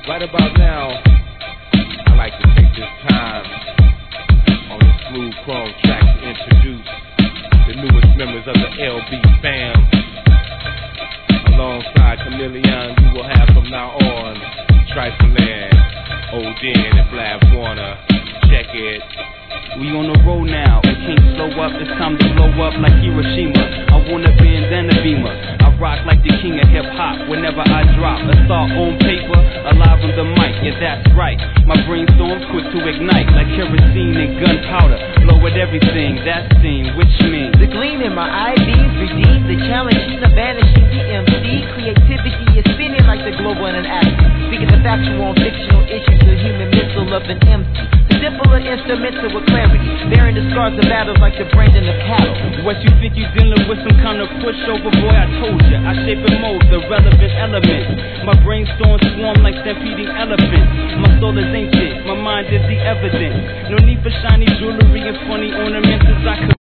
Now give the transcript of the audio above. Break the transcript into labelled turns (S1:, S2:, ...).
S1: Right about now, I like to take this time on this smooth chrome track to introduce the newest members of the LB fam. Alongside Chameleon, you will have from now on Trifleland, Odin, and Flav Warner. Check it.
S2: We on the road now, it can't slow up, it's time to blow up like Hiroshima. I want a bandana beamer, I rock like the king of hip hop whenever I drop. A thought on paper, alive on the mic, yeah that's right. My brainstorm's quick to ignite like kerosene and gunpowder. Blow at everything, that's seen, which means
S3: the gleam in my IDs redeems the challenging, the vanishing, the MC. Creativity is spinning like the global and an athlete. Speaking of factual and fictional issues, the human missile of an MC. Simple and instrumental with clarity, bearing the scars of battles like the brand in the cattle.
S2: What you think you dealing with some kind of pushover, boy, I told ya, I shape and mold the relevant elements. My brainstorm swarm like stampeding elephants. My soul is ancient, my mind is the evidence. No need for shiny jewelry and funny ornaments as I could